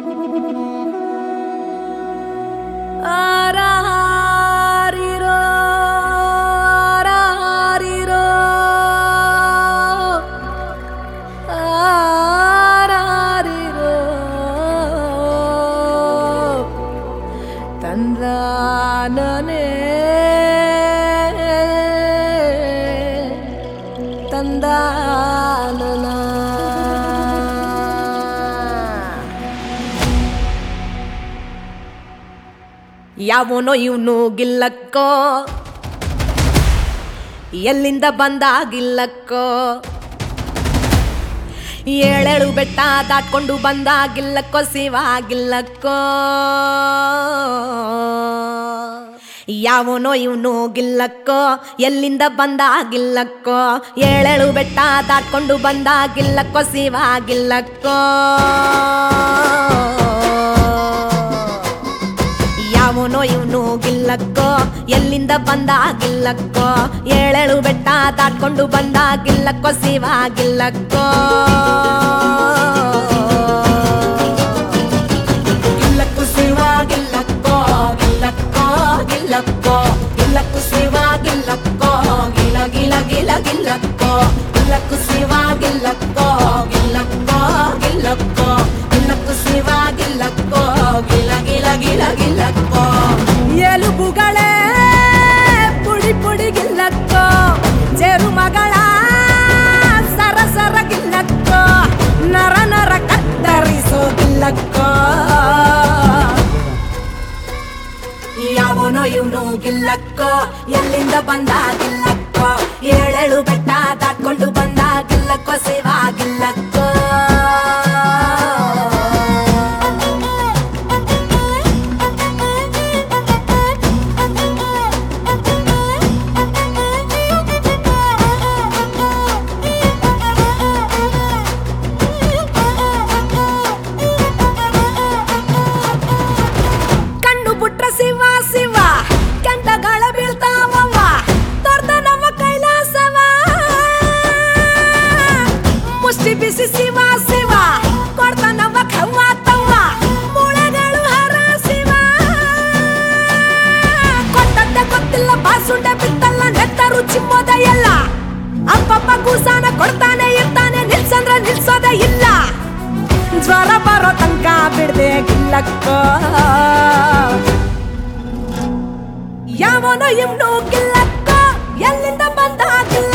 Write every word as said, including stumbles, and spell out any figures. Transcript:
ಆರಾರಿರೋ ಆರಾರಿರೋ ಆರಾರಿರೋ ತಂದಾನನೇ ತಂದಾನನ ಯಾವನೋ ಇವನು ಗಿಲ್ಲಕ್ಕೋ ಎಲ್ಲಿಂದ ಬಂದಾಗಿಲ್ಲಕ್ಕೋ ಏಳೇಳು ಬೆಟ್ಟ ದಾಟ್ಕೊಂಡು ಬಂದಾಗಿಲ್ಲಕ್ಕೋ ಶಿವಾಗಿಲ್ಲಕ್ಕೋ ಯಾವನೋ ಇವನು ಗಿಲ್ಲಕ್ಕೋ ಎಲ್ಲಿಂದ ಬಂದಾಗಿಲ್ಲಕ್ಕೋ ಏಳೇಳು ಬೆಟ್ಟ ದಾಟ್ಕೊಂಡು ಬಂದಾಗಿಲ್ಲಕ್ಕೋ ಶಿವಾಗಿಲ್ಲಕ್ಕೋ ಯಾವನೋ ಇವನು ಗಿಲ್ಲಕ್ಕೋ ಎಲ್ಲಿಂದ ಬಂದಾಗಿಲ್ಲಕ್ಕೋ ಏಳೇಳು ಬೆಟ್ಟ ದಾಟ್ಕೊಂಡು ಬಂದಾಗಿಲ್ಲಕ್ಕೋ ಶಿವಾಗಿಲ್ಲಕ್ಕೋ ಗಿಲ್ಲಕ್ಕೋ ಶಿವಾಗಿಲ್ಲಕ್ಕೋ ಗಿಲ್ಲಕ್ಕೋ ಗಿಲ್ಲಕ್ಕೋ ಗಿಲ್ಲಕ್ಕೋ ಶಿವಾಗಿಲ್ಲಕ್ಕೋ ಗಿಲ ಗಿಲ ಗಿಲ ಗಿಲ್ಲಕ್ಕೋ ಗಿಲ್ಲಕ್ಕೋ ಶಿವಾಗಿಲ್ಲಕ್ಕೋ ಗಿಲ್ಲಕ್ಕೋ ಗಿಲ್ಲಕ್ಕೋ ಗಿಲ್ಲಕ್ಕೋ ಶಿವಾಗಿಲ್ಲಕ್ಕೋ ಗಿಲ ಗಿಲ ಗಿಲ ಗಿಲ್ಲಕ್ಕೋ ಎಲುಬುಗಳೇ ಪುಡಿ ಪುಡಿ ಗಿಲ್ಲಕ್ಕೋ ಜೇರು ಮಗಳ ಸರ ಸರ ಗಿಲ್ಲಕ್ಕೋ ನರ ನರ ಕತ್ತರಿಸೋ ಗಿಲ್ಲಕ್ಕೋ ಯಾವನೋ ಇವನು ಗಿಲ್ಲಕ್ಕೋ ಎಲ್ಲಿಂದ ಬಂದಾಗಿಲ್ಲಕ್ಕೋ ಏಳೇಳು ಬೆಟ್ಟ ದಾಟ್ಕೊಂಡು ಬಂದಾಗಿಲ್ಲಕ್ಕೋ ಶಿವಾಗಿಲ್ಲಕ್ಕೋ ಶಿವ ಶಿವ ಗಂಟಗಳ ಬೀಳ್ತಾವವ್ವ ತೋರ್ದ ನಮ್ಮ ಕೈಲಾಸವ ಮುಷ್ಟಿ ಬಿಸಿ ಶಿವ ಶಿವ ಕೊಡ್ತ ನಮ್ಮ ಕವ್ವ ತವ್ವ ಮೂಳೆಗಳು ಹರ ಶಿವ ಕೊಟ್ಟದ್ದ ಗೊತ್ತಿಲ್ಲ ಬಾಸುಂಡೆ ಬಿತ್ತಲ್ಲ ನೆತ್ತ ರುಚಿ ಮೋದ ಎಲ್ಲ ಅಪ್ಪಪ್ಪ ಕೂಸಾನ ಕೊಡ್ತಾನೆ ಇರ್ತಾನೆ ನಿಲ್ಸಂದ್ರ ನಿಲ್ಸೋದ ಇಲ್ಲ ಜ್ವರ ಬರೋ ತನಕ ಬಿಡ್ದೆ ಗಿಲ್ಲಕ್ಕೋ ಯಾವನೋ ಇವನು ಗಿಲ್ಲಕ್ಕೋ ಎಲ್ಲಿಂದ ಬಂದಾಗಿಲ್ಲ